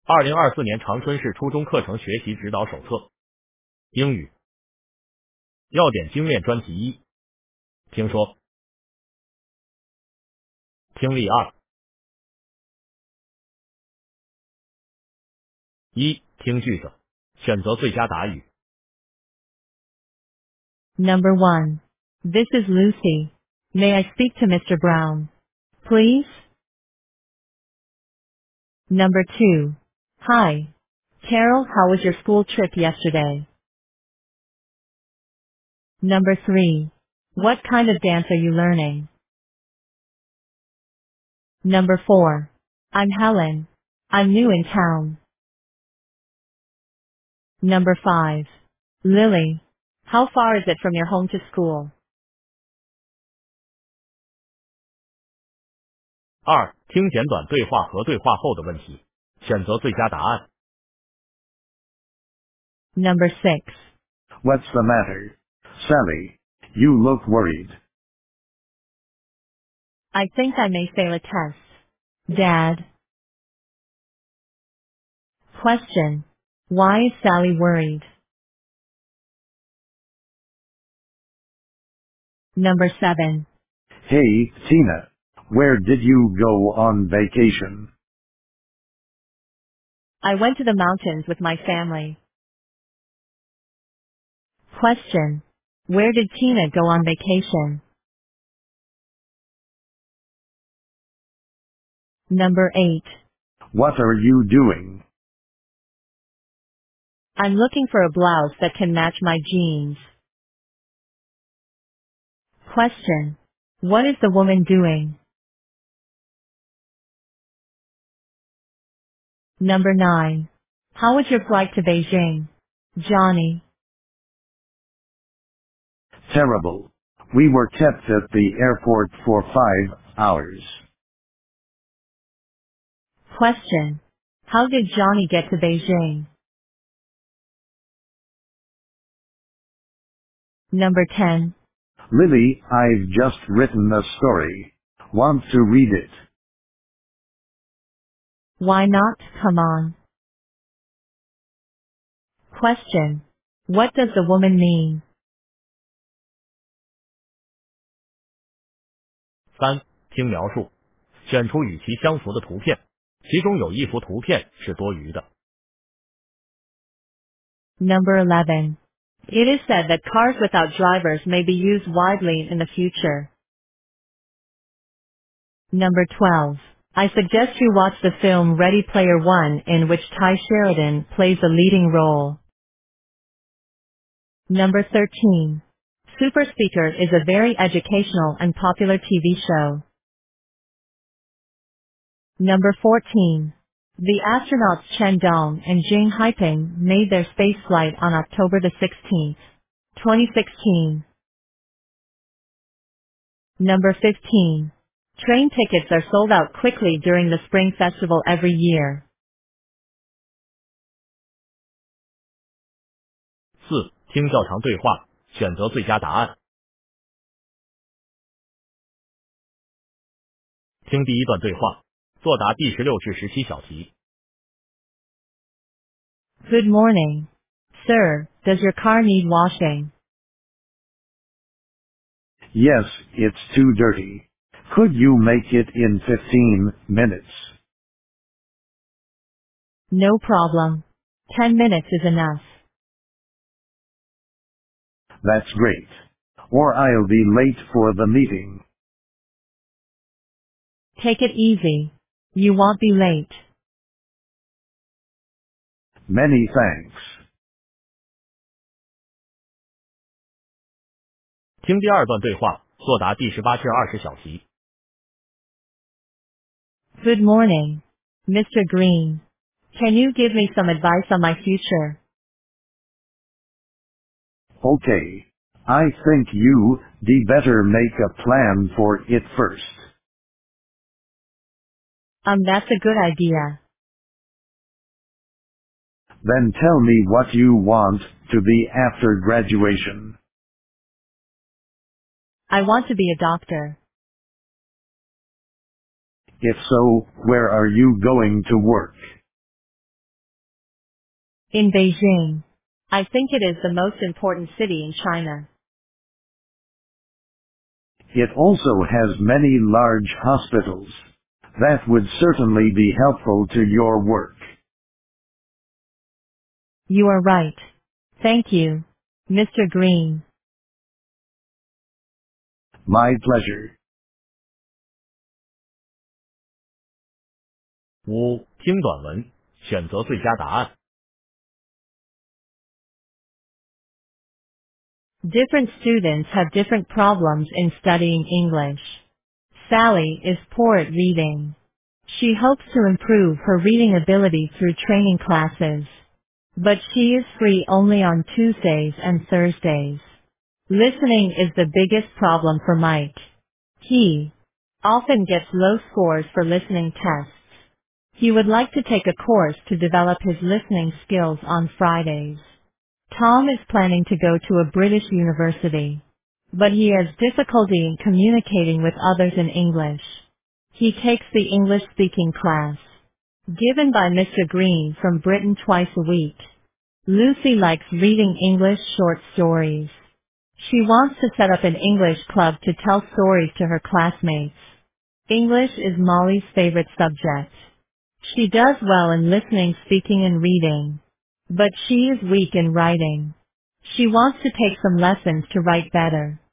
2024年长春市初中课程学习指导手册。英语要点精炼专题1。听说。听力2。1. 听句子，选择最佳答语。 Number 1. This is Lucy. May I speak to Mr. Brown, please? Number 2. Hi. Carol, how was your school trip yesterday? Number 3. What kind of dance are you learning? Number 4. I'm Helen. I'm new in town. Number 5. Lily. How far is it from your home to school? 2. 听简短对话和对话后的问题，选择最佳答案。 Number 6. What's the matter, Sally? You look worried. I think I may fail a test, Dad. Question. Why is Sally worried? Number 7. Hey, Tina. Where did you go on vacation? I went to the mountains with my family. Question. Where did Tina go on vacation? Number 8. What are you doing? I'm looking for a blouse that can match my jeans. Question. What is the woman doing? Number 9. How was your flight to Beijing, Johnny? Terrible. We were kept at the airport for 5 hours. Question. How did Johnny get to Beijing? Number 10. Lily, I've just written a story. Want to read it? Why not? Come on. Question. What does the woman mean? 3. 听描述，选出与其相符的图片，其中有一幅图片是多余的。 Number 11. It is said that cars without drivers may be used widely in the future. Number 12. I suggest you watch the film Ready Player One, in which Ty Sheridan plays a leading role. Number 13. Super Speaker is a very educational and popular TV show. Number 14. The astronauts Chen Dong and Jing Haiping made their spaceflight on October the 16th, 2016. Number 15. Train tickets are sold out quickly during the Spring Festival every year. 4. 听较长对话，选择最佳答案。听第一段对话，作答第16至17小题。 Good morning. Sir, does your car need washing? Yes, it's too dirty. Could you make it in 15 minutes? No problem. 10 minutes is enough. That's great. Or I'll be late for the meeting. Take it easy. You won't be late. Many thanks. 听第二段对话，作答第18至20小题。 Good morning, Mr. Green. Can you give me some advice on my future? Okay. I think you'd better make a plan for it first. That's a good idea. Then tell me what you want to be after graduation. I want to be a doctor. If so, where are you going to work? In Beijing. I think it is the most important city in China. It also has many large hospitals. That would certainly be helpful to your work. You are right. Thank you, Mr. Green. My pleasure. 五、听短文，选择最佳答案。 Different students have different problems in studying English. Sally is poor at reading. She hopes to improve her reading ability through training classes. But she is free only on Tuesdays and Thursdays. Listening is the biggest problem for Mike. He often gets low scores for listening tests. He would like to take a course to develop his listening skills on Fridays. Tom is planning to go to a British university, but he has difficulty in communicating with others in English. He takes the English speaking class given by Mr. Green from Britain twice a week. Lucy likes reading English short stories. She wants to set up an English club to tell stories to her classmates. English is Molly's favorite subject. She does well in listening, speaking, and reading. But she is weak in writing. She wants to take some lessons to write better.